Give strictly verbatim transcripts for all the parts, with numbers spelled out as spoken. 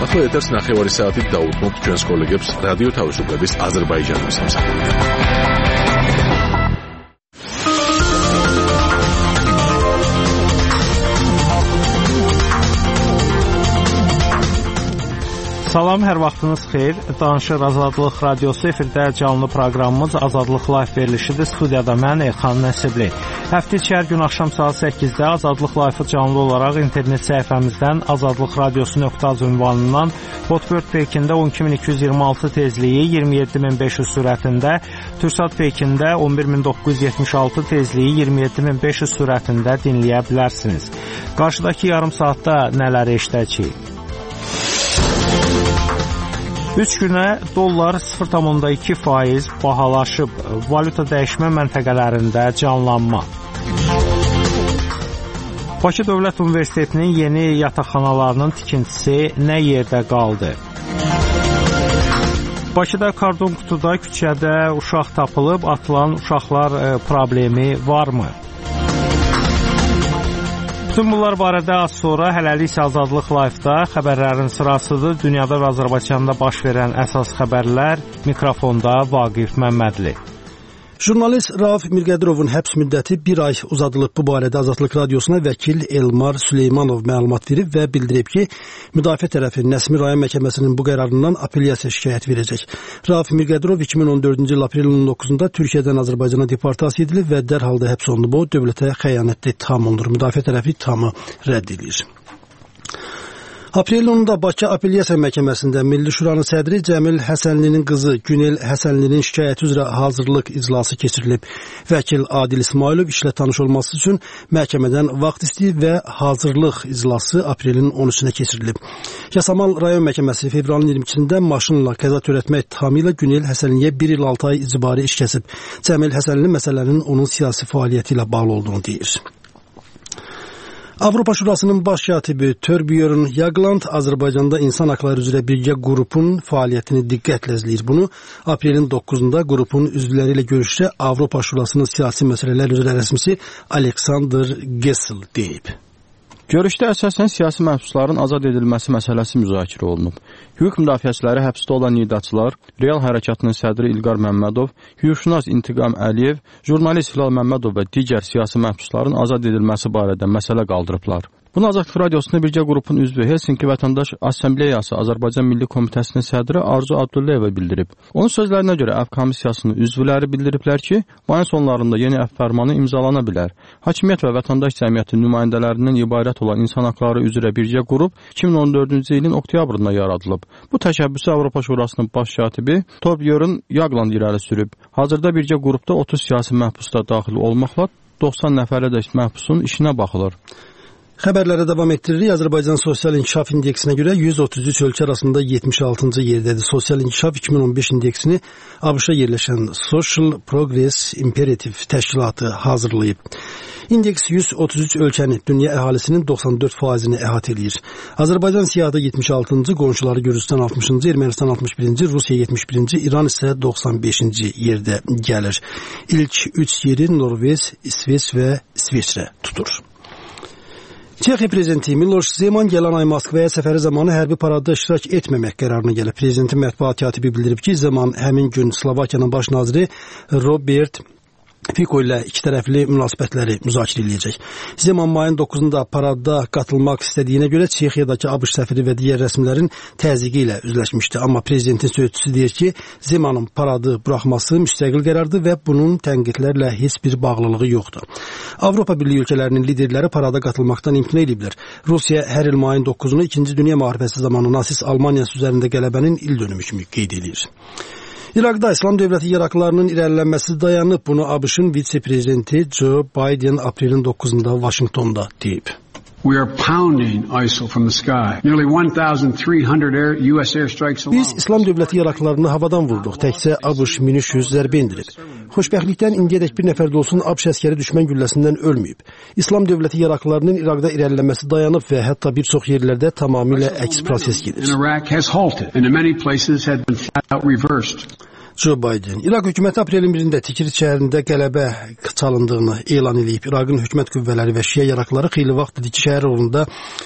ახლა ეთერს ნახევარი საათით დაუთმობთ ჩვენს კოლეგებს რადიო თავისუფლების აზერბაიჯანის სამსახურიდან. Salam, hər vaxtınız xeyir. Danışır Azadlıq Radiosu efirdə canlı proqramımız Azadlıq Live verilişidir. Studiyada mən Elxan Nəsibli. Həftə içi hər gün axşam saat səkkizdə Azadlıq Live canlı olaraq internet səhifəmizdən azadlıq radiosu nöqtə az ünvanından Hotbird Pekində on iki min iki yüz iyirmi altı tezliyi, iyirmi yeddi min beş yüz sürətində, Türksat Pekində on bir min doqquz yüz yetmiş altı tezliyi, iyirmi yeddi min beş yüz sürətində dinləyə bilərsiniz. Qarşıdakı yarım saatda nələri eşidəcəyik? üç günə dollar sıfır tam iki faiz bahalaşıb, valyuta dəyişmə məntəqələrində canlanma. Bakı Dövlət Universitetinin yeni yataqxanalarının tikintisi nə yerdə qaldı? Bakıda kardon qutuda küçədə uşaq tapılıb, atılan uşaqlar e, problemi varmı? Bütün bunlar barədə az sonra hələlik isə Azadlıq Live-da xəbərlərin sırasıdır. Dünyada və Azərbaycanda baş verən əsas xəbərlər, mikrofonda Vaqif Məmmədli. Jurnalist Rauf Mirqədirovun həbs müddəti bir ay uzadılıb. Bu barədə Azadlıq Radiosuna vəkil Elmar Süleymanov məlumat verib və bildirib ki, müdafiə tərəfi Nəsimi rayon məhkəməsinin bu qərarından apellyasiya şikayət verəcək. Rauf Mirqədirov iki min on dördüncü il aprelin on doqquzunda Türkiyədən Azərbaycana deportasiya edilib və dərhalda həbs olunub. O, dövlətə xəyanətdə ittiham olunur. Müdafiə tərəfi ittihamı rədd edir. Aprelin onunda Bakı Apellyasiya Məhkəməsində Milli Şuranın sədri Cəmil Həsənlinin qızı Günel Həsənlinin şikayəti üzrə hazırlıq iclası keçirilib. Vəkil Adil İsmailov işlə tanış olması üçün məhkəmədən vaxt istəyib və hazırlıq iclası aprelin on üçünə keçirilib. Yasamal rayon məhkəməsi fevralın iyirmi ikisində maşınla qəza törətmə ittihamı ilə Günel Həsənliyə bir il altı ay icbari iş kəsib. Cəmil Həsənli məsələnin onun siyasi fəaliyyəti ilə bağlı olduğunu deyir. Avropa Şurasının baş katibi Torbjörn Jagland Azərbaycanda insan haqları üzrə birgə qrupun fəaliyyətini diqqətlə izləyir. Bunu aprelin doqquzunda qrupun üzvləri ilə görüşdə Avropa Şurasının siyasi məsələlər üzrə rəsmisi Alexander Gessel deyib. Görüşdə əsasən siyasi məhbusların azad edilməsi məsələsi müzakirə olunub. Hüquq müdafiəçiləri həbsdə olan idarəçilər, Real Hərəkatının sədri İlqar Məmmədov, hüquqşünas İntiqam Əliyev, jurnalist Hilal Məmmədov və digər siyasi məhbusların azad edilməsi barədə məsələ qaldırıblar. Bunu Azadlıq Radiosunda birgə qrupun üzvü Helsinki Vətəndaş Assambleyası Azərbaycan Milli Komitəsinin sədri Arzu Abdullayeva bildirib. Onun sözlərinə görə əf komissiyasının üzvləri bildiriblər ki, mayın sonlarında yeni əf fərmanı imzalana bilər. Hakimiyyət və vətəndaş cəmiyyəti nümayəndələrindən ibarət olan insan haqları üzrə birgə qrup iki min on dördüncü ilin oktyabrında yaradılıb. Bu təşəbbüsü Avropa Şurasının baş katibi Torbjörn Jagland irəli sürüb. Hazırda birgə qrupda otuz siyasi məhbus da daxil olmaqla doxsan nəfərədək məhbusun işinə baxılır. Xəbərlərə davam etdiririk. Azərbaycan Sosial İnkişaf İndeksinə görə yüz otuz üç ölkə arasında yetmiş altıncı yerdədir. Sosial İnkişaf iki min on beş indeksini ABŞ-a yerləşən Social Progress Imperative təşkilatı hazırlayıb. İndeks yüz otuz üç ölkəni, dünya əhalisinin doxsan dörd faizini əhatə edir. Azərbaycan siyahıda yetmiş altıncı, qonşuları Gürcüstan altmışıncı, Ermənistan altmış birinci, Rusiya yetmiş birinci, İran isə doxsan beşinci yerdə gəlir. İlk üç yeri Norveç, İsveç və İsveçrə tutur. Çexiya prezidenti Miloš Zeman gələn ay Moskvaya səfəri zamanı hərbi paradda iştirak etməmək qərarına gəlib. Prezidentin mətbuat katibi bildirib ki, Zeman həmin gün Slovakiyanın baş naziri Robert Fico ilə iki tərəfli münasibətləri müzakirə edəcək. Zeman mayın doqquzunda paradda qatılmaq istədiyinə görə Çexiyadakı ABŞ səfiri və digər rəsmilərin təzyiqi ilə üzləşmişdi. Amma prezidentin sözçüsü deyir ki, Zemanın paradı buraxması müstəqil qərardır və bunun tənqidlərlə heç bir bağlılığı yoxdur. Avropa Birliyi ölkələrinin liderləri parada qatılmaqdan imtina ediblər. Rusiya hər il mayın doqquzunu ikinci Dünya müharibəsi zamanı nasist Almaniyası üzərində qələbənin il dönümü kimi qeyd edir. İraqda İslam dövləti yaraqlarının irəlilənməsi dayanıb. Bunu ABŞ-ın vitse-prezidenti Joe Biden aprelin doqquzunda Vaşinqtonda deyib. We are pounding ISIL from the sky. Nearly one thousand three hundred air, U S airstrikes alone. Biz İslam dövləti yaraqlarını havadan vurduq. Təkcə ABŞ min üç yüz zərbə indirib. Xoşbəxtlikdən indiyədək bir nəfər də olsun ABŞ əskəri düşmən gülləsindən ölməyib. İslam dövləti yaraqlarının İraqda irəliləməsi dayanıb və hətta bir çox yerlərdə tamamilə əks proses gedir. Iraq has halted and in many places had been flat out reversed. Joe Biden. İraq hökuməti aprelin birində Tikrit şəhərində qələbə çalındığını elan edib. İraqın hökumət qüvvələri və şiə yaraqları xeyli vaxt idi ki, şəhər uğrunda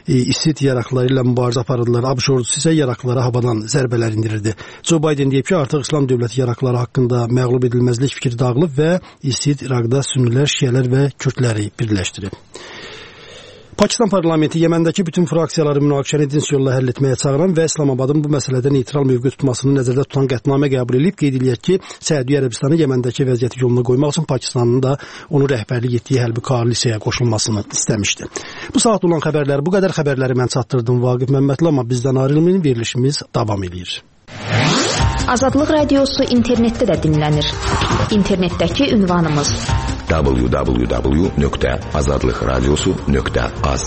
ISID yaraqları ilə mübarizə aparırdılar. ABŞ ordusu isə yaraqlara havadan zərbələr indirirdi. Joe Biden deyib ki, artıq İslam dövləti yaraqları haqqında məğlub edilməzlik fikri dağılıb və ISID İraqda sünnilər, şiələr və kürdləri birləşdirib. Pakistan parlamenti Yəməndəki bütün fraksiyaları münaqişəni dinc yolla həll etməyə çağıran və İslamabadın bu məsələdə neytral mövqe tutmasını nəzərdə tutan qətnamə qəbul edib. Qeyd eləyək ki, Səudiyyə Ərəbistanı Yəməndəki vəziyyəti yoluna qoymaq üçün Pakistanın da onu rəhbərlik etdiyi hərbi koalisiyaya qoşulmasını istəmişdi. Bu saat olan xəbərlər bu qədər. Xəbərləri mən çatdırdım Vaqif Məmmədli, amma bizdən ayrılmayın, verilişimiz davam edir. Azadlıq Radiosu internetdə də dinlənir. İnternetdəki ünvanımız w w w nöqtə azadlıq radiosu nöqtə az.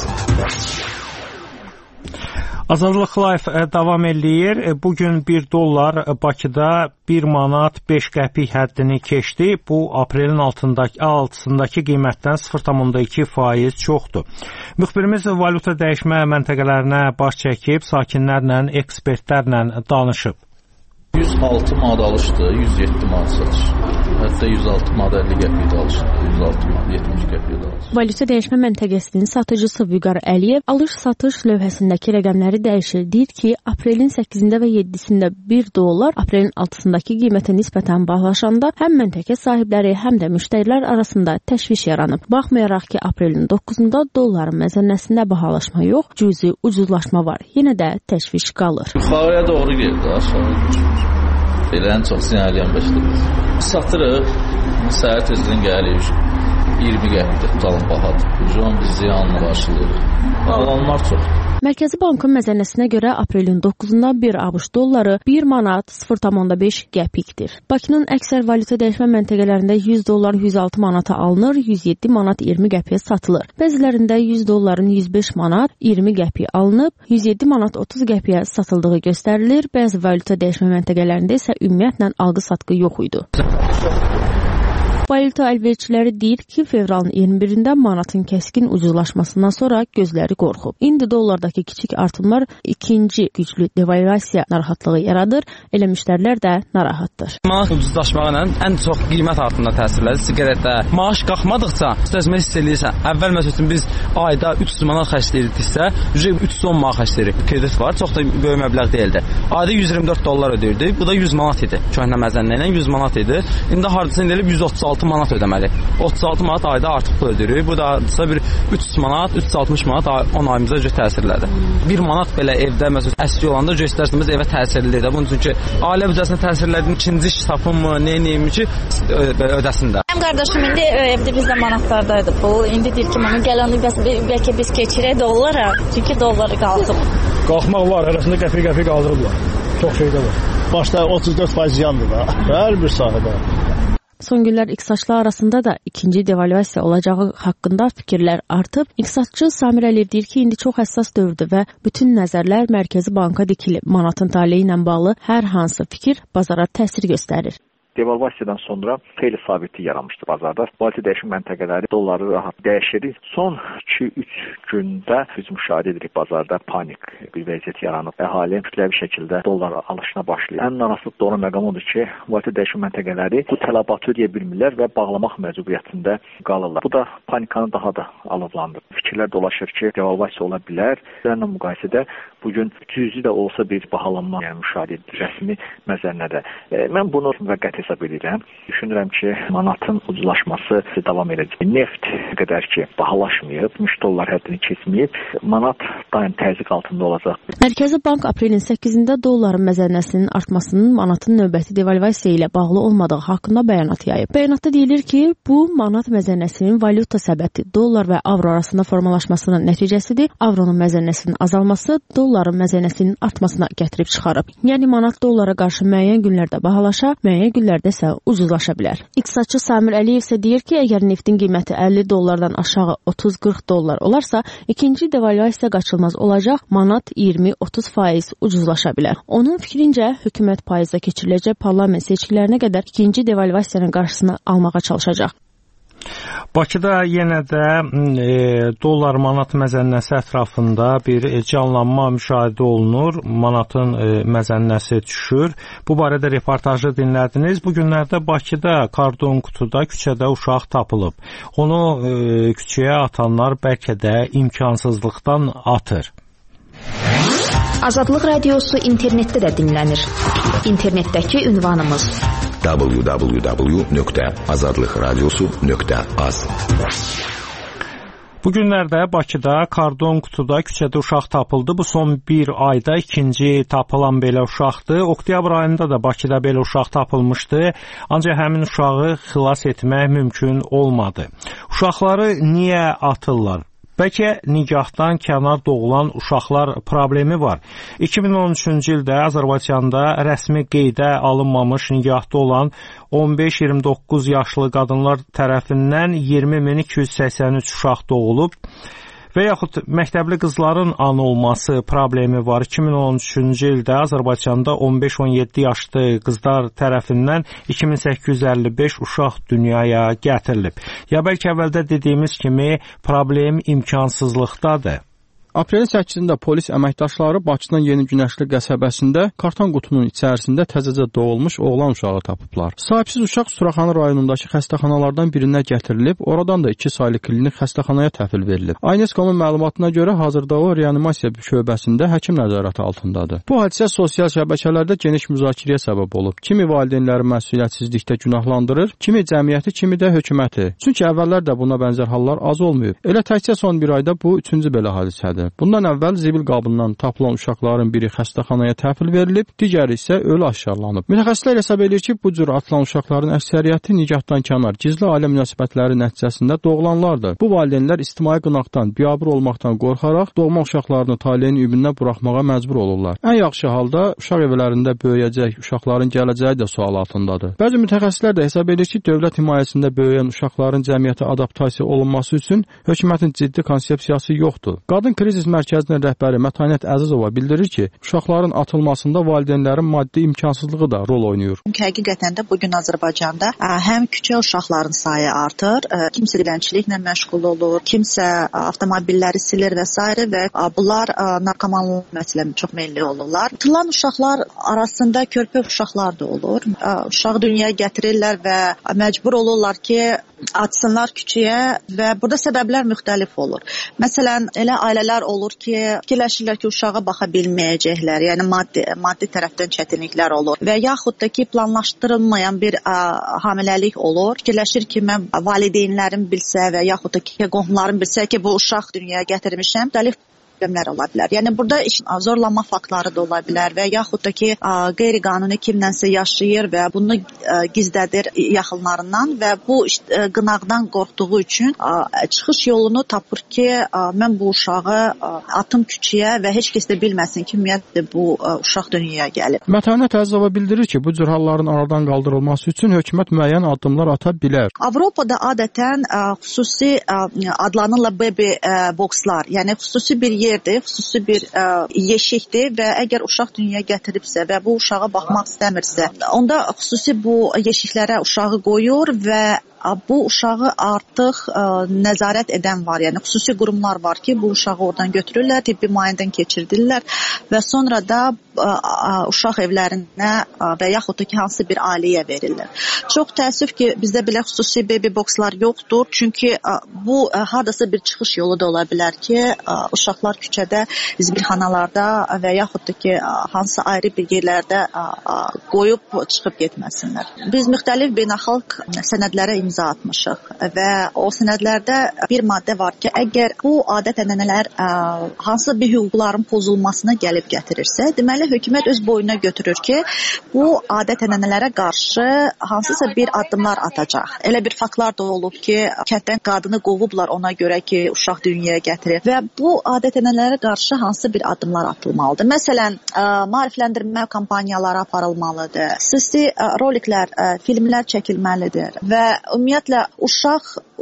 Azadlıq Live davam eləyir. Bugün bir dollar Bakıda bir manat beş qəpik həddini keçdi. Bu aprelin altındakı, altısındakı qiymətdən sıfır nöqtə iki faiz çoxdur. Müxbirimiz valyuta dəyişmə məntəqələrinə baş çəkib, sakinlərlə, ekspertlərlə danışıb. yüz altı manat alışdı, yüz yeddi manat satış. Hətta yüz altı manat əlli qəpik də alışdı, yüz altı manat yetmiş qəpik də alışdı. Valyuta dəyişmə məntəqəsinin satıcısı Vüqar Əliyev alış-satış lövhəsindəki rəqəmləri dəyişir. Deyir ki, aprelin səkkizində və yeddisində bir dollar aprelin altısındakı qiymətə nisbətən bağlaşanda həm məntəqə sahibləri, həm də müştərilər arasında təşviş yaranıb. Baxmayaraq ki, aprelin doqquzunda dolların məzənnəsində bahalaşma yox, cüzi ucuzlaşma var. Yenə də təşviş qalır. Yuxarıya doğru geldi, aşağı düşmür. Elə ən çox sinirləyən beşdir. Satırıq, səhər tezdən gəlir, iyirmi qəpikdə tutalım bahadır. Ucun biz ziyanını qarşılıyıq. Alanlar çoxdur. Mərkəzi Bankın məzənnəsinə görə aprelin doqquzunda bir ABŞ dolları bir manat sıfır nöqtə beş qəpikdir. Bakının əksər valyuta dəyişmə məntəqələrində yüz dollar yüz altı manata alınır, yüz yeddi manat iyirmi qəpiyə satılır. Bəzilərində yüz dolların yüz beş manat iyirmi qəpiyə alınıb, yüz yeddi manat otuz qəpiyə satıldığı göstərilir. Bəzi valyuta dəyişmə məntəqələrində isə ümumiyyətlə alqı-satqı yox idi. Valyuta əlverçiləri deyir ki, fevralın iyirmi birində manatın kəskin ucuzlaşmasından sonra gözləri qorxub. İndi dollardakı kiçik artımlar ikinci güclü devalvasiya narahatlığı yaradır, elə müştərilər də narahatdır. Manat ucuzlaşmaqla ən çox qiymət artımına təsirlədir. Siqaretdə maaş qalxmadıqca, istəsmə hiss edirsən, əvvəl məsələn biz ayda üç yüz manat xərcləyirdiksə, üç yüz on manat xərcləyirik. Kredit var, çox da böyük məbləğ deyildi. Ayda yüz iyirmi dörd dollar ödəyirdik, bu da yüz manat idi. Köhnə məzənnə ilə yüz manat idi. İndi hardasa elib yüz otuz altı manat ödəməli. otuz altı manat ayda artıq pul ödəyirik. Bu da bir üç yüz manat, üç yüz altmış manat on ayımıza görə təsirlədir. bir manat belə evdə məsələn əski olanda göstərsiniz evə təsirlidir. Bunun üçün ki, ailə büdcəsinə təsirlədiyin ikinci iş tapınmı, nə edeyim ki, ödəsin də. Mənim qardaşım indi evdə bizdə manatlardaydı pul. İndi deyir ki, mənim gələndə bəlkə biz keçirək dollara, çünki dolları qalxıb. Qalxmaq var, arasında qəpik-qəpik qaldırıblar. Çox şey də var. Başda otuz dörd faiz yandır da, hər bir sahədə. Son günlər iqtisadçılar arasında da ikinci devalvasiya olacağı haqqında fikirlər artıb. İqtisadçı Samir Əliyev deyir ki, indi çox həssas dövrdür və bütün nəzərlər Mərkəzi Banka dikilib. Manatın taleyi ilə bağlı hər hansı fikir bazara təsir göstərir. Devalvasiyadan sonra xeyli sabitlik yaranmışdı bazarda. Valyuta dəyişim məntəqələri dolları rahat dəyişir. Son iki üç gündə biz müşahidə edirik bazarda panik bir vəziyyət yaranıb. Əhali kütləvi şəkildə dollar alışına başlayır. Ən narahatlıq da olan məqam odur ki, valyuta dəyişim məntəqələri bu tələbatı ödəyə bilmirlər və bağlamaq məcburiyyətində qalırlar. Bu da panikanı daha da alovlandırır. Fikirlər dolaşır ki, devalvasiya ola bilər. Bununla müqayisədə bugün cüzi də olsa bir bahalanma yəni müşahidə edilir rəsmi məzənnədə. E, mən bunu müvəqqəti hesab edirəm. Düşünürəm ki, manatın ucuzlaşması davam edəcək. Neft qədər ki, bahalaşmayıb, üç dollar həddini keçməyib, manat daim təzyiq altında olacaq. Mərkəzi Bank aprelin səkkizində dolların məzənnəsinin artmasının manatın növbəti devalvasiya ilə bağlı olmadığı haqqında bəyanat yayıb. Bəyanatda deyilir ki, bu manat məzənnəsinin valyuta səbəti dollar və avro arasında formalaşmasının nəticəsidir. Avronun məzənnəsinin azalması dolların məzənnəsinin artmasına gətirib çıxarıb. Yəni manat dollara qarşı müəyyən günlərdə bahalaşa, müəyyən günlərdə isə ucuzlaşa bilər. İqtisadçı Samir Əliyev isə deyir ki, əgər neftin qiyməti əlli dollardan aşağı otuz qırx dollar olarsa, ikinci devalvasiya qaçılmaz olacaq, manat iyirmi otuz faiz ucuzlaşa bilər. Onun fikrincə, hökumət payızda keçiriləcək parlament seçkilərinə qədər ikinci devalvasiyanın qarşısını almağa çalışacaq. Bakıda yenə də e, dollar manat məzənnəsi ətrafında bir e, canlanma müşahidə olunur. Manatın e, məzənnəsi düşür. Bu barədə reportajı dinlədiniz. Bu günlərdə Bakıda kardon qutuda küçədə uşaq tapılıb. Onu e, küçəyə atanlar bəlkə də imkansızlıqdan atır. Azadlıq Radiosu internetdə də dinlənir. İnternetdəki ünvanımız w w w nöqtə azadlıq radiosu nöqtə az. Bu günlərdə Bakıda kardon qutuda küçədə uşaq tapıldı. Bu son bir ayda ikinci tapılan belə uşaqdır. Oktyabr ayında da Bakıda belə uşaq tapılmışdı. Ancaq həmin uşağı xilas etmək mümkün olmadı. Uşaqları niyə atırlar? Bəlkə nigahdan kənar doğulan uşaqlar problemi var. iki min on üçüncü ildə Azərbaycanda rəsmi qeydə alınmamış nigahda olan on beş iyirmi doqquz yaşlı qadınlar tərəfindən iyirmi min iki yüz səksən üç uşaq doğulub. Və yaxud məktəbli qızların an olması problemi var. iki min on üçüncü ildə Azərbaycanda on beş on yeddi yaşlı qızlar tərəfindən iki min səkkiz yüz əlli beş uşaq dünyaya gətirilib. Ya bəlkə əvvəldə dediyimiz kimi problem imkansızlıqdadır. Aprelin səkkizində polis əməkdaşları Bakının Yeni Günəşli qəsəbəsində karton qutunun içərisində təzəcə doğulmuş oğlan uşağı tapıblar. Sahibsiz uşaq Suraxanı rayonundakı xəstəxanalardan birinə gətirilib, oradan da iki saylı klinik xəstəxanaya təhvil verilib. Aynescomun məlumatına görə hazırda o reanimasiya şöbəsində həkim nəzarəti altındadır. Bu hadisə sosial şəbəkələrdə geniş müzakirəyə səbəb olub. Kimi valideynləri məsuliyyətsizlikdə günahlandırır, kimi cəmiyyəti, kimi də hökuməti. Çünki əvvəllər də buna bənzər hallar az olmayıb. Elə təkcə son bir ayda bu üçüncü belə hadisədir. Bundan əvvəl zibil qabından tapılan uşaqların biri xəstəxanaya təhvil verilib, digəri isə ölü aşkarlanıb. Mütəxəssislər hesab edir ki, bu cür atılan uşaqların əksəriyyəti nigahdan kənar, gizli ailə münasibətləri nəticəsində doğulanlardır. Bu valideynlər ictimai qınaqdan, biabır olmaqdan qorxaraq doğma uşaqlarını taleyin ümidinə buraxmağa məcbur olurlar. Ən yaxşı halda uşaq evlərində böyüyəcək uşaqların gələcəyi də sual altındadır. Bəzi mütəxəssislər də hesab edir ki, dövlət himayəsində böyüyən uşaqların cəmiyyətə adaptasiya olunması üçün hökumətin ciddi konsepsiyası yoxdur. Qadın kriz Kriz mərkəzinin rəhbəri Mətanət Əzizova bildirir ki, uşaqların atılmasında valideynlərin maddi imkansızlığı da rol oynayır. Həqiqətən də bugün Azərbaycanda həm küçə uşaqların sayı artır, kimsə dilənçiliklə məşğul olur, kimsə avtomobilləri silir və s. və bunlar narkomanlıq məsələsinə çox meylli olurlar. Atılan uşaqlar arasında körpə uşaqlar da olur. Uşağı dünyaya gətirirlər və məcbur olurlar ki, atsınlar küçəyə və burada səbəblər müxtəlif olur. Məsələn, elə ailələr olur ki, fikirləşirlər ki, uşağa baxa bilməyəcəklər, yəni maddi, maddi tərəfdən çətinliklər olur və yaxud da ki, planlaşdırılmayan bir ə, hamiləlik olur. Fikirləşir ki, mən valideynlərim bilsə və yaxud da ki, qohumlarım bilsə ki, bu uşaq dünyaya gətirmişəm, müxtəlif problemlər ola bilər. Yəni burada zorlanma faktları da ola bilər və yaxud da ki, qeyri-qanuni kimlənsə yaşayır və bunu gizlədir yaxınlarından və bu qınaqdan qorxduğu üçün çıxış yolunu tapır ki, mən bu uşağı atım küçəyə və heç kəs də bilməsin ki, ümumiyyətlə bu uşaq dünyaya gəlib. Mətanət Əzizova bildirir ki, bu cür halların aradan qaldırılması üçün hökumət müəyyən addımlar ata bilər. Avropada adətən xüsusi adlanırlar baby boxlar, yəni xüsusi bir yerdir, xüsusi bir ə, yeşikdir və əgər uşaq dünyaya gətiribsə və bu uşağa baxmaq istəmirsə, onda xüsusi bu yeşiklərə uşağı qoyur və bu uşağı artıq ə, nəzarət edən var, yəni xüsusi qurumlar var ki, bu uşağı oradan götürürlər, tibbi müayinədən keçirdirlər və sonra da ə, ə, uşaq evlərinə ə, və yaxud da ki, hansı bir ailəyə verirlər. Çox təəssüf ki, bizdə belə xüsusi baby boxlar yoxdur, çünki ə, bu ə, hardasa bir çıxış yolu da ola bilər ki, ə, uşaqlar küçədə, zibirxanalarda və yaxud da ki, ə, hansı ayrı bir yerlərdə ə, ə, qoyub çıxıb getməsinlər. Biz müxtəlif beynəlxalq sənədlərə imza atmışıq və o sənədlərdə bir maddə var ki, əgər bu adət-ənənələr ə, hansı bir hüquqların pozulmasına gəlib gətirirsə, deməli hökumət öz boynuna götürür ki, bu adət-ənənələrə qarşı hansısa bir addımlar atacaq. Elə bir faktlar da olub ki, kənddən qadını qovublar ona görə ki, uşaq dünyaya gətirir və bu adət-ənənələrə qarşı hansı bir addımlar atılmalıdır. Məsələn, ə, maarifləndirmə kampaniyaları aparılmalıdır, xüsusi ə, roliklər, ə, filmlər çəkilməlidir və ümumiyyətlə uşaq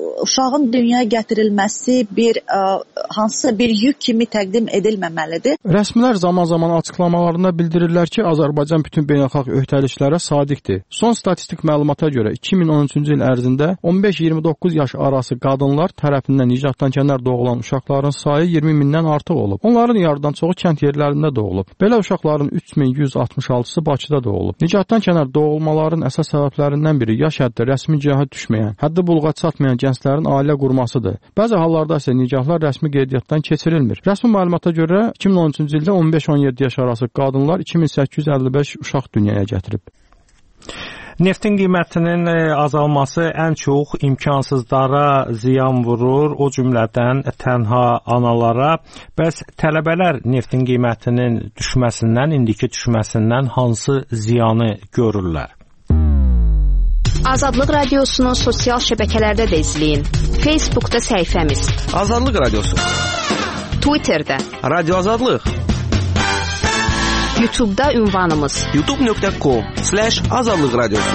uşağın dünyaya gətirilməsi bir ə, hansısa bir yük kimi təqdim edilməməlidir. Rəsmilər zaman-zaman açıqlamalarında bildirirlər ki, Azərbaycan bütün beynəlxalq öhdəliklərə sadiqdir. Son statistik məlumata görə iki min on üçüncü il ərzində on beş iyirmi doqquz yaş arası qadınlar tərəfindən nicatdan kənar doğulan uşaqların sayı iyirmi mindən artıq olub. Onların yarıdan çoxu kənd yerlərində doğulub. Belə uşaqların üç min yüz altmış altısı Bakıda doğulub. Nicatdan kənar doğulmaların əsas səbəblərindən biri yaş həddi rəsmi nikaha düşməyən, həddi buluğa çatmayan gənclərin ailə qurmasıdır. Bəzi hallarda isə nikahlar rəsmi qeydiyyatdan keçirilmir. Rəsmi məlumata görə iki min on üçüncü ildə on beş on yeddi yaş arası qadınlar iki min səkkiz yüz əlli beş uşaq dünyaya gətirib. Neftin qiymətinin azalması ən çox imkansızlara ziyan vurur, o cümlədən tənha analara. Bəs tələbələr neftin qiymətinin düşməsindən, indiki düşməsindən hansı ziyanı görürlər? Azadlıq Radiosunu sosial şəbəkələrdə də izləyin. Facebookda səhifəmiz Azadlıq Radiosu, Twitterdə Radio Azadlıq, YouTube'da ünvanımız youtube nöqtə com slash azadlıq radiosu.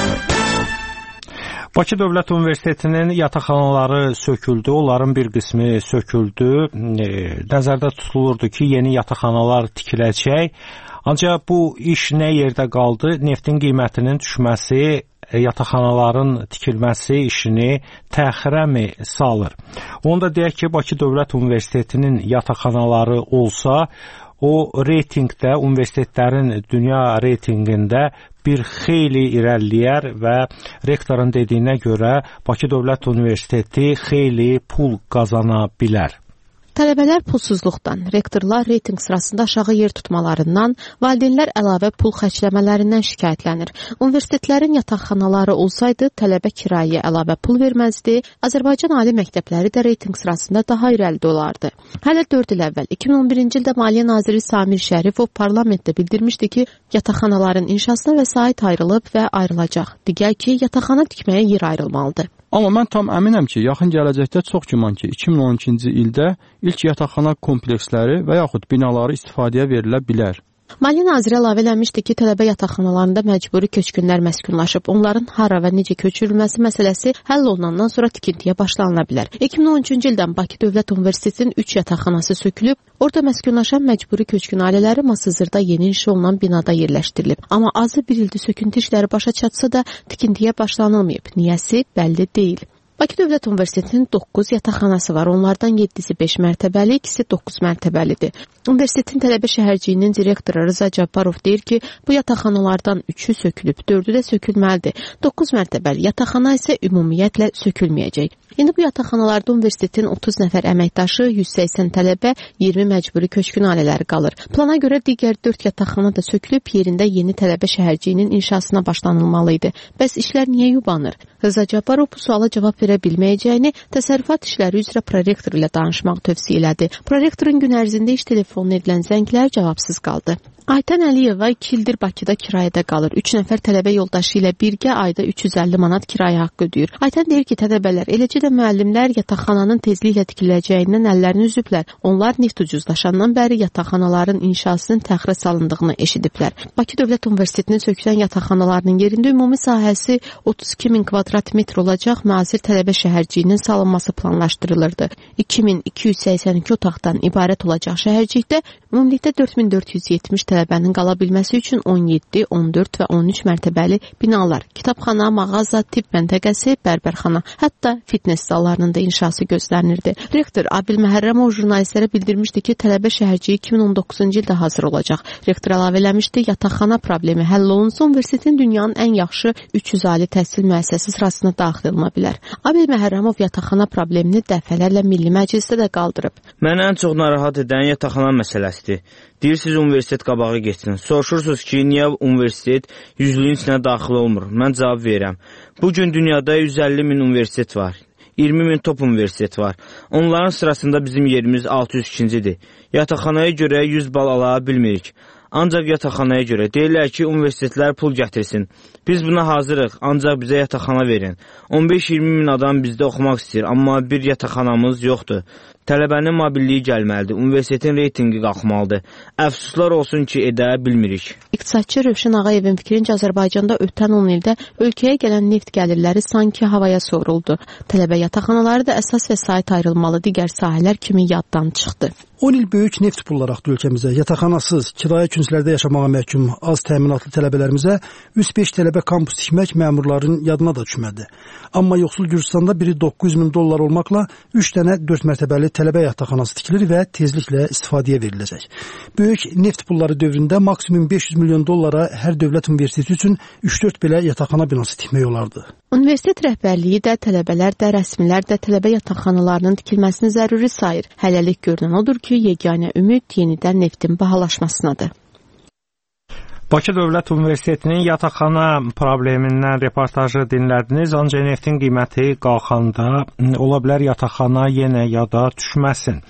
Bakı Dövlət Universitetinin yataqxanaları söküldü, onların bir qismi söküldü. Nəzərdə tutulurdu ki, yeni yataqxanalar tikiləcək. Ancaq bu iş nə yerdə qaldı? Neftin qiymətinin düşməsi yataqxanaların tikilməsi işini təxirə mi salır? Onu da deyək ki, Bakı Dövlət Universitetinin yataqxanaları olsa, o reytingdə, universitetlərin dünya reytingində bir xeyli irəliləyər və rektorun dediyinə görə Bakı Dövlət Universiteti xeyli pul qazana bilər. Tələbələr pulsuzluqdan, rektorlar reyting sırasında aşağı yer tutmalarından, valideynlər əlavə pul xərcləmələrindən şikayətlənir. Universitetlərin yataqxanaları olsaydı, tələbə kirayə əlavə pul verməzdi. Azərbaycan ali məktəbləri də reyting sırasında daha irəlidə olardı. Hələ dörd il əvvəl, iki min on birinci ildə Maliyyə Naziri Samir Şərifov parlamentdə bildirmişdi ki, yataqxanaların inşasına vəsait ayrılıb və ayrılacaq. Digər ki, yataqxana tikməyə yer ayrılmalıdır. Amma mən tam əminəm ki, yaxın gələcəkdə çox güman ki, iki min on ikinci ildə ilk yataqxana kompleksləri və yaxud binaları istifadəyə verilə bilər. Maliyyə Naziri əlavə eləmişdi ki, tələbə yataqxanalarında məcburi köçkünlər məskunlaşıb. Onların hara və necə köçürülməsi məsələsi həll olunandan sonra tikintiyə başlanıla bilər. iki min on üçüncü ildən Bakı Dövlət Universitetinin üç yataqxanası sökülüb, orada məskunlaşan məcburi köçkün ailələri Masızırda yeni inşa olunan binada yerləşdirilib. Amma azı bir ildir söküntü işləri başa çatsa da tikintiyə başlanılmayıb. Niyəsi bəlli deyil. Bakı Dövlət Universitetinin doqquz yataqxanası var. Onlardan yeddisi beş mərtəbəli, ikisi doqquz mərtəbəlidir. Universitetin tələbə şəhərciyinin direktoru Rıza Cabbarov deyir ki, bu yataqxanalardan üçü sökülüb, dördü də sökülməlidir. doqquz mərtəbəli yataqxana isə ümumiyyətlə sökülməyəcək. İndi bu yataqxanalarda universitetin otuz nəfər əməkdaşı, yüz səksən tələbə, iyirmi məcburi köçkün ailələri qalır. Plana görə digər dörd yataqxana da sökülüb, yerində yeni tələbə şəhərciyinin inşasına başlanılmalı idi. Bəs işlər niyə yubanır? Rıza Cabbarov bu suala cavab verə bilməyəcəyini təsərrüfat işləri üzrə prorektor ilə danışmaq tövsiyə elədi. Prorektorun gün ərzində iş telefonuna edilən zənglər cavabsız qaldı. Aytən Əliyeva iki ildir Bakıda kirayədə qalır. üç nəfər tələbə yoldaşı ilə birgə ayda üç yüz əlli manat kirayə haqqı ödəyir. Aytən deyir ki, tələbələr, eləcə də müəllimlər yataqxananın tezliklə tikiləcəyindən əllərini üzüblər. Onlar neft ucuzlaşandan bəri yataqxanaların inşasının təxirə salındığını eşidiblər. Bakı Dövlət Universitetinin sökülən yataqxanalarının yerində ümumi sahəsi otuz iki min kvadrat metr olacaq müasir tələbə şəhərciyinin salınması planlaşdırılırdı. iki min iki yüz səksən iki otaqdan ibarət olacaq şəhərcikdə ümumilikdə dörd min dörd yüz yetmiş tələbənin qala bilməsi üçün on yeddi, on dörd və on üç mərtəbəli binalar, kitabxana, mağaza, tibb məntəqəsi, bərbərxana, hətta fitness zallarının da inşası gözlənirdi. Rektor Abil Məhərrəmov jurnalistlərə bildirmişdi ki, tələbə şəhərciyi iki min on doqquzuncu ildə hazır olacaq. Rektor əlavə eləmişdi, yataqxana problemi həll olunsa, universitetin dünyanın ən yaxşı üç yüz ali təhsil müəssisəsi sırasına daxil oluna bilər. Abil Məhərrəmov yataqxana problemini dəfələrlə Milli Məclisdə də qaldırıb. Mənə ən çox narahat edən yataqxana məsələsidir. Deyirsiniz, universitet qabağa geçsin. Soruşursunuz ki, niyə universitet yüzlüyün içinə daxil olmur? Mən cavab verirəm. Bugün dünyada yüz əlli min universitet var. iyirmi min top universitet var. Onların sırasında bizim yerimiz altı yüz ikincidir. Yataqxanaya görə yüz bal ala bilmirik. Ancaq yataqxanaya görə deyirlər ki, universitetlər pul gətirsin. Biz buna hazırıq, ancaq bizə yataqxana verin. on beş iyirmi min adam bizdə oxumaq istəyir, amma bir yataqxanamız yoxdur. Tələbənin mobilliyi gəlməlidir, universitetin reytinqi qalxmalıdır. Əfsuslar olsun ki, edə bilmirik. İqtisadçı Rövşən Ağayevin fikrincə Azərbaycanda ötən on ildə ölkəyə gələn neft gəlirləri sanki havaya soruldu. Tələbə yataqxanaları da əsas vəsait ayrılmalı digər sahələr kimi yaddan çıxdı. on il böyük neft pulları axdı ölkəmizə. Yataqxanasız, kirayə künclərdə yaşamağa məhkum, az təminatlı tələbələrimizə üç beş tələbə kampus tikmək məmurların yadına da düşmədi. Amma yoxsul Gürcüstanda biri doqquz yüz min dollar olmaqla üç dənə dörd mərtəbəli tələbə yataqxanası tikilir və tezliklə istifadəyə veriləcək. Böyük neft pulları dövründə maksimum beş yüz milyon dollara hər dövlət universiteti üçün üç dörd belə yataqxana binası tikmək olardı. Universitet rəhbərliyi də, tələbələr də, rəsmilər də tələbə yataqxanalarının tikilməsini zəruri sayır. Hələlik görünən odur ki, yeganə ümid yenidən neftin bahalaşmasınadır. Bakı Dövlət Universitetinin yataqxana problemindən reportajı dinlədiniz. Ancaq neftin qiyməti qalxanda ola bilər yataqxana yenə yada düşməsin.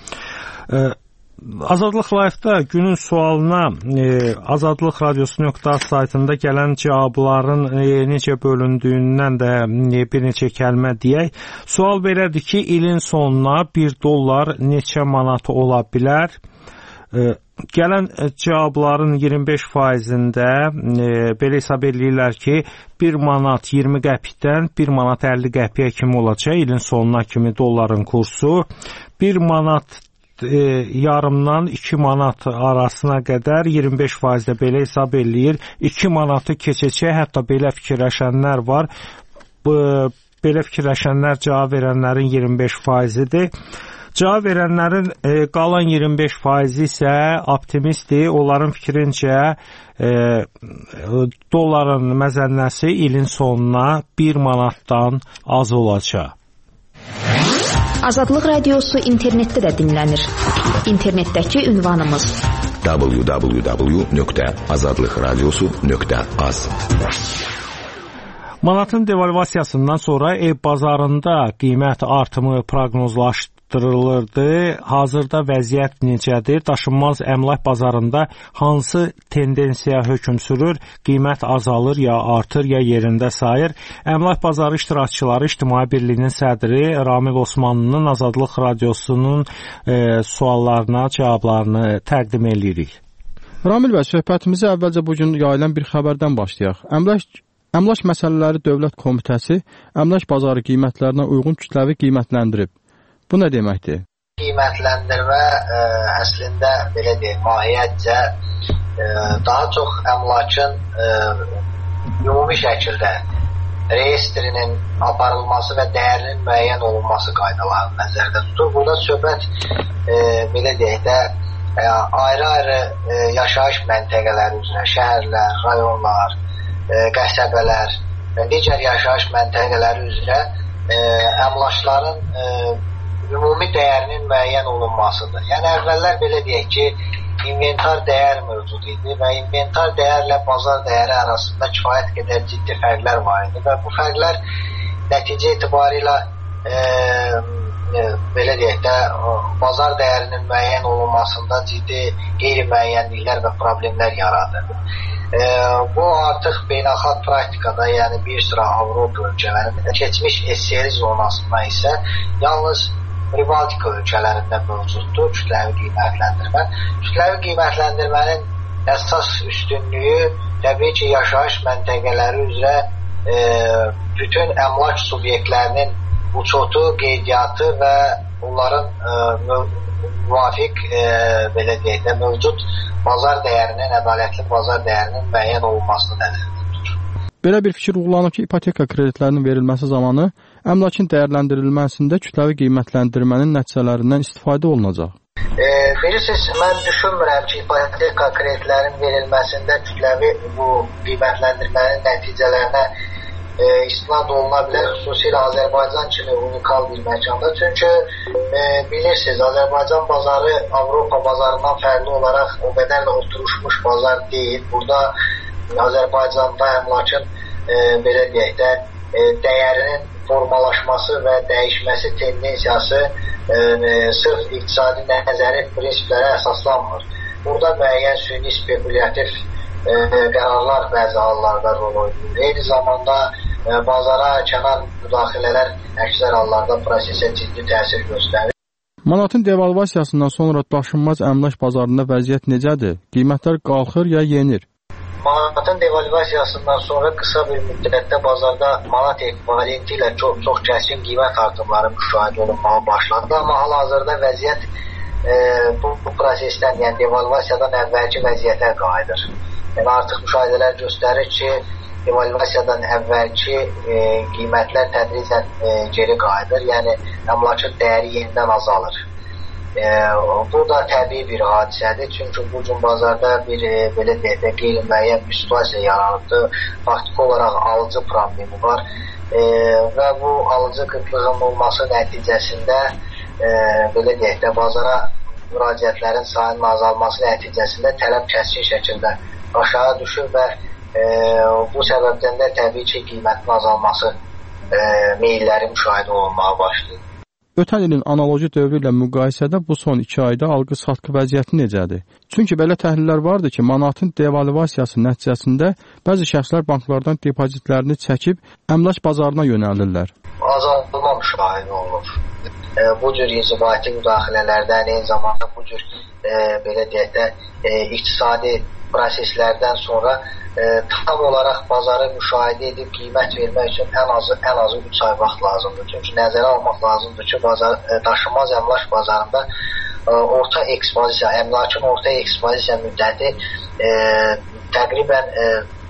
Azadlıq Live-da günün sualına e, azadlıq radiosu nöqtə az saytında gələn cavabların e, necə bölündüyündən də e, bir neçə kəlmə deyək. Sual belədir ki, ilin sonuna bir dollar neçə manat ola bilər? E, gələn cavabların iyirmi beş faizində e, belə hesab edirlər ki, bir manat iyirmi qəpikdən bir manat əlli qəpiyə kimi olacaq ilin sonuna kimi dolların kursu. bir manat E, yarımdan iki manat arasına qədər iyirmi beş faizdə belə hesab eləyir. iki manatı keçəcək, hətta belə fikirləşənlər var. Bu, belə fikirləşənlər cavab verənlərin iyirmi beş faizidir. Cavab verənlərin e, qalan iyirmi beş faizi isə optimistdir. Onların fikrincə e, dolların məzənnəsi ilin sonuna bir manatdan az olacaq. Azadlıq Radiosu internetdə də dinlənir. İnternetdəki ünvanımız w w w nöqtə azadlıq radiosu nöqtə az. Manatın devalvasiyasından sonra ev bazarında qiymət artımı proqnozlaşdırılırdı. Hazırda vəziyyət necədir? Daşınmaz əmlak bazarında hansı tendensiya hökm sürür? Qiymət azalır ya artır ya yerində sayır? Əmlak bazarı iştirakçıları İctimai Birliyinin sədri Ramil Osmanlının Azadlıq Radiosunun e, suallarına cavablarını təqdim edirik. Ramil bəy, söhbətimizə əvvəlcə bugün yayılan bir xəbərdən başlayaq. Əmlak Əmlak Məsələləri Dövlət Komitəsi əmlak bazarı qiymətlərinə uyğun kütləvi qiymətləndirib. Bu nə deməkdir? Qiymətləndirmə ə, əslində belə deyək, mahiyyətcə ə, daha çox əmlakın ə, ümumi şəkildə reyestrinin aparılması və dəyərinin müəyyən olunması qaydalarını nəzərdə tutur. Burada söhbət ə, belə deyək də ə, ayrı-ayrı ə, yaşayış məntəqələri üzrə, şəhərlər, rayonlar, ə, qəsəbələr və digər yaşayış məntəqələri üzrə ə, əmlakların ə, ümumi dəyərinin müəyyən olunmasıdır. Yəni əvvəllər belə deyək ki, inventar dəyər mövcud idi və inventar dəyərlə bazar dəyəri arasında kifayət qədər ciddi fərqlər var idi və bu fərqlər nəticə etibarilə e, e, belə deyək də bazar dəyərinin müəyyən olunmasında ciddi qeyri-müəyyənliklər və problemlər yaradır. E, bu artıq beynəlxalq praktikada, yəni bir sıra Avropa ölkələrində, keçmiş S S R zonasında isə yalnız Pribaltika ölkələrində mövcuddur kütləvi qiymətləndirmə. Kütləvi qiymətləndirmənin əsas üstünlüyü təbii ki, yaşayış məntəqələri üzrə e, bütün əmlak subyektlərinin uçotu, qeydiyyatı və onların e, müvafiq e, belə deyək də mövcud bazar dəyərinin, ədalətli bazar dəyərinin müəyyən olunmasını nəzərdə tutur. Belə bir fikir uyğulanıb ki, ipoteka kreditlərinin verilməsi zamanı əmlakın dəyərləndirilməsində kütləvi qiymətləndirmənin nəticələrindən istifadə olunacaq. E, bilirsiniz, mən düşünmürəm ki, ipoteka kreditlərin verilməsində kütləvi bu qiymətləndirmənin nəticələrinə e, istinad oluna bilər, xüsusilə Azərbaycan kimi unikal bir məkanda. Çünki e, bilirsiniz, Azərbaycan bazarı Avropa bazarından fərqli olaraq o qədər də oturuşmuş bazar deyil. Burada Azərbaycanda əmlakın e, belə deyək də e, dəyərinin formalaşması və dəyişməsi tendensiyası e, sırf iqtisadi nəzəri prinsiplərə əsaslanmır. Burada müəyyən süni spekulyativ e, qərarlar bəzi hallarda rol oynayır. Eyni zamanda e, bazara kənar müdaxilələr əksər hallarda prosesə ciddi təsir göstərir. Manatın devalvasiyasından sonra daşınmaz əmlak bazarında vəziyyət necədir? Qiymətlər qalxır ya yenir? Manatın devalvasiyasından sonra qısa bir müddətdə bazarda manat ekvivalenti ilə çox, çox kəskin qiymət artımları müşahidə olunmağa başlandı. Amma hal-hazırda vəziyyət e, bu, bu prosesdən, yəni devalvasiyadan əvvəlki vəziyyətə qayıdır. Yəni artıq müşahidələr göstərir ki, devalvasiyadan əvvəlki e, qiymətlər tədricən e, geri qayıdır. Yəni əmlakın dəyəri yenidən azalır. E, bu da təbii bir hadisədir. Çünki bu gün bazarda bir e, belə deyək də qeyri-müəyyən bir situasiya yaranıbdır. Faktiki olaraq alıcı problemi var. E, və bu alıcı qıtlığının olması nəticəsində e, belə deyək də bazara müraciətlərin sayının azalması nəticəsində tələb kəskin şəkildə aşağı düşür və e, bu səbəbdən də təbii ki, qiymətin azalması e, meylləri müşahidə olunmağa başlayır. Ötən ilin analoji dövrü ilə müqayisədə bu son iki ayda alqı-satqı vəziyyəti necədir? Çünki belə təhlillər vardır ki, manatın devalvasiyası nəticəsində bəzi şəxslər banklardan depozitlərini çəkib əmlak bazarına yönəlirlər. Azalma müşahidə olunur. E, bu cür inzibati müdaxilələrdən, eyni zamanda bu cür e, belə deyək də e, iqtisadi proseslərdən sonra e, tam olaraq bazarı müşahidə edib qiymət vermək üçün ən azı ən azı üç ay vaxt lazımdır. Çünki nəzərə almaq lazımdır ki, bazar e, daşınmaz əmlak bazarında e, orta ekspozisiya, əmlakın orta ekspozisiya müddəti e, təqribən e,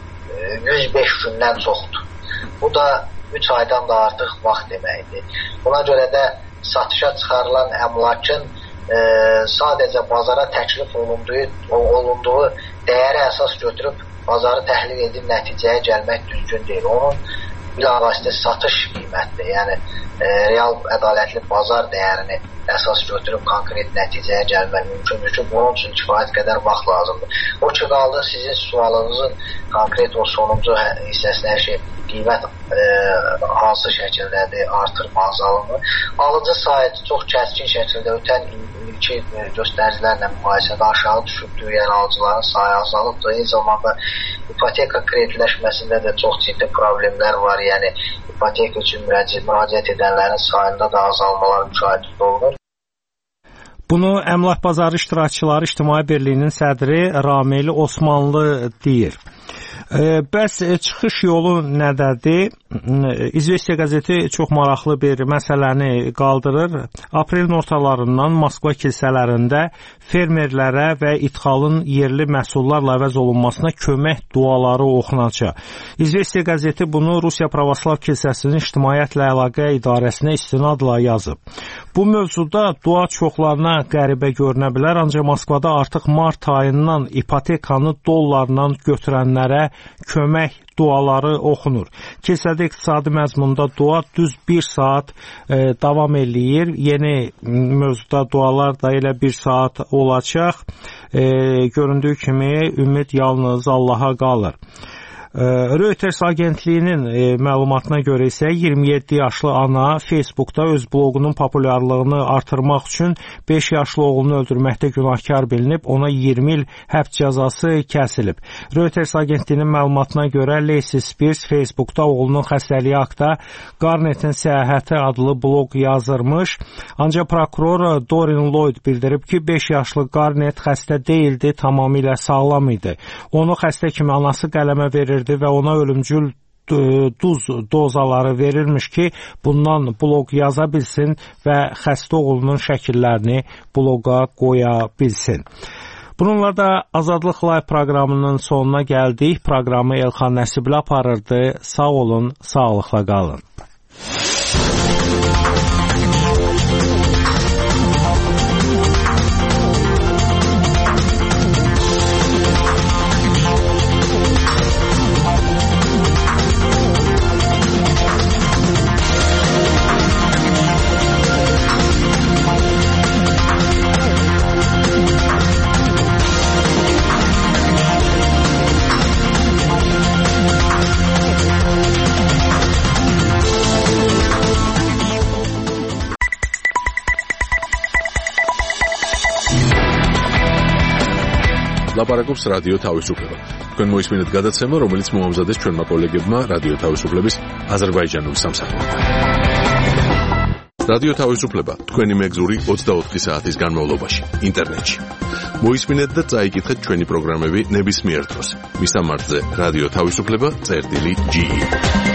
yüz beş gündən çoxdur. Bu da üç aydan da artıq vaxt deməkdir. Buna görə də satışa çıxarılan əmlakın e, sadəcə bazara təklif olunduğu, olunduğu dəyəri əsas götürüb bazarı təhlil edib nəticəyə gəlmək düzgün deyil. Onun bilavasitə satış qiymətidir. Yəni e, real ədalətli bazar dəyərini əsas götürüb konkret nəticəyə gəlmək mümkündür ki, bunun üçün kifayət qədər vaxt lazımdır. O ki qaldı sizin sualınızın konkret o sonuncu hissəsinə şey qiymət e, hansı şəkildədir, artırma, azalımı. Alıcı sayısı çox kəskin şəkildə ötən ilki göstəricilərlə müqayisədə aşağı düşübdür, yəni alıcıların sayı azalıbdır. Eyni zamanda ipoteka kreditləşməsində də çox ciddi problemlər var, yəni ipoteka üçün müraciət edənlərin sayında da azalmalar müşahidə olunur. Bunu Əmlak Bazarı İştirakçıları İctimai Birliyinin sədri Ramil Osmanlı deyir. Bəs çıxış yolu nədədir? İzvestiya qəzeti çox maraqlı bir məsələni qaldırır. Aprelin ortalarından Moskva kilsələrində fermerlərə və idxalın yerli məhsullarla əvəz olunmasına kömək duaları oxunacaq. İzvestiya qəzeti bunu Rusiya Pravoslav Kilsəsinin İctimaiyyətlə Əlaqə İdarəsinə istinadla yazıb. Bu mövzuda dua çoxlarına qəribə görünə bilər, ancaq Moskvada artıq mart ayından ipotekanı dollarla götürənlərə kömək duaları oxunur. Kilsədə iqtisadi məzmunda dua düz bir saat e, davam eləyir. Yeni mövzuda dualar da elə bir saat olacaq. E, göründüyü kimi ümid yalnız Allaha qalır. Reuters agentliyinin e, məlumatına görə isə iyirmi yeddi yaşlı ana Facebookda öz bloqunun populyarlığını artırmaq üçün beş yaşlı oğlunu öldürməkdə günahkar bilinib, ona iyirmi il həbs cəzası kəsilib. Reuters agentliyinin məlumatına görə Lacey Spears Facebookda oğlunun xəstəliyi haqqında Garnetin Səyahəti adlı bloq yazırmış, ancaq prokuror Dorin Lloyd bildirib ki, beş yaşlı Garnet xəstə deyildi, tamamilə sağlam idi. Onu xəstə kimi anası qələmə verir və ona ölümcül duz dozaları verilmiş ki, bundan bloq yaza bilsin və xəstə oğlunun şəkillərini bloqa qoya bilsin. Bununla da Azadlıq Live proqramının sonuna gəldik. Proqramı Elxan Nəsibli aparırdı. Sağ olun, sağlıqla qalın. ლაპარაკობს რადიო თავისუფლება. თქვენ მოისმინეთ გადაცემა, რომელიც მოამზადეს ჩვენმა კოლეგებმა რადიო თავისუფლების აზერბაიჯანული სამსახურიდან. რადიო თავისუფლება თქვენი მეგზური ოცდაოთხი საათის განმავლობაში ინტერნეტში. მოისმინეთ და წაიკითხეთ ჩვენი პროგრამები ნებისმიერ დროს. მისამართზე რადიო თავისუფლება წერტილი ჯი ი.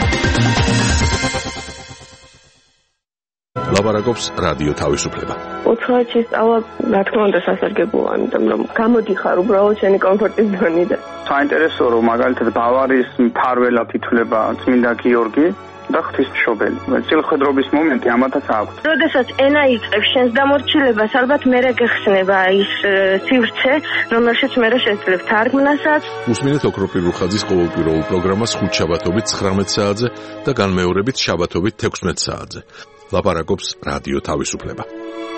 ლაპარაკობს რადიო თავისუფლება. უცხოეთში სწავლა, რა თქმა უნდა, სასარგებლოა, იმიტომ რომ გამოდიხარ უბრალოდ შენი კომფორტის ზონიდან. საინტერესოა, რომ მაგალითად ბავარიის მფარველად ითვლება წმინდა გიორგი და ღვთისმშობელი. წილხვედრობის მომენტი ამათაც აქვს. როდესაც ენა იწყებს შენს დამორჩილებას, ალბათ მერე გეხსნება ის სივრცე, რომელშიც მერე შეძლებ თარგმნასაც. უსმინეთ ოქროპირ რუხაძის ყოველკვირეულ პროგრამას ხუთ შაბათობით ცხრამეტ საათზე და განმეორებით შაბათობით თექვსმეტ საათზე. ლაპარაკობს რადიო თავისუფლება.